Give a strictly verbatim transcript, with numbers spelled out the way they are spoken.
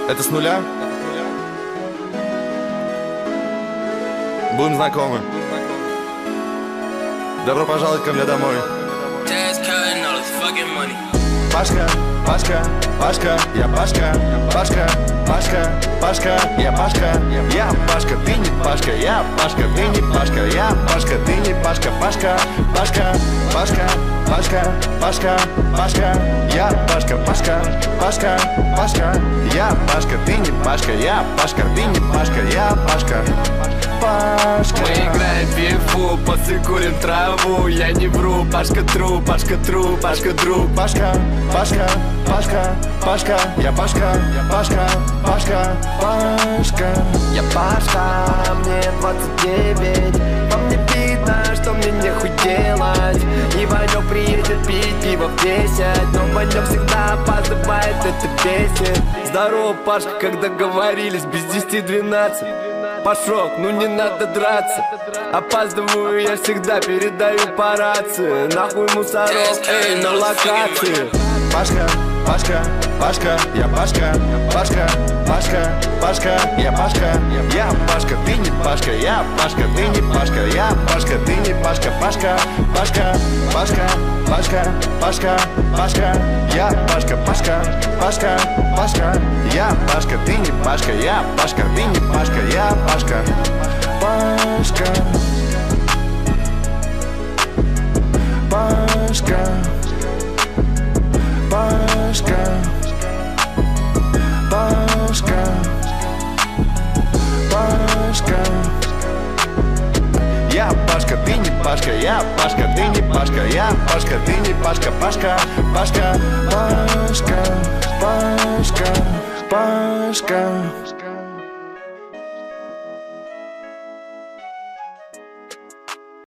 Это с нуля? Будем знакомы. Добро пожаловать ко мне домой. Пашка, Пашка, Пашка, я Пашка, Пашка, Пашка, Пашка, я Пашка, я Пашка, ты не Пашка, я Пашка, ты не Пашка, я Пашка, ты не Пашка, Пашка, Пашка, Пашка, Пашка, Пашка, Пашка, я Пашка, Пашка, Пашка, Пашка, я Пашка, ты не Пашка, я Пашка, ты не Пашка, я Пашка. Пашка. Мы играем в фифу, после курим траву. Я не вру, Пашка тру, Пашка тру, Пашка друг. Пашка, Пашка, Пашка, Пашка, я Пашка, Пашка, Пашка, Пашка. Я Пашка, мне двадцать девять. По мне видно, что мне нехуй делать. И Ванек приедет пить пиво в десять. Но Ванек всегда опаздывает, это бесит. Здорово, Пашка, как договорились, без десяти двенадцать. Пашок, ну не надо драться. Опаздываю я всегда, передаю по рации. Нахуй мусоров, эй, на локации. Пашка, Пашка, Пашка, я Пашка, Пашка, Пашка, Пашка, я Пашка, я Пашка, ты не Пашка, я Пашка, ты не Пашка, я Пашка, ты не Пашка, Пашка, Пашка, Пашка, Пашка, Пашка, Пашка, я Пашка, Пашка, Пашка, Пашка, я Пашка, ты не Пашка, я Пашка, ты не Пашка, я Пашка, Пашка, Пашка. Пашка, Пашка, Пашка. Я Пашка, ты не Пашка, я Пашка, ты не Пашка, я Пашка, ты не Пашка, Пашка, Пашка, Пашка, Пашка, Пашка.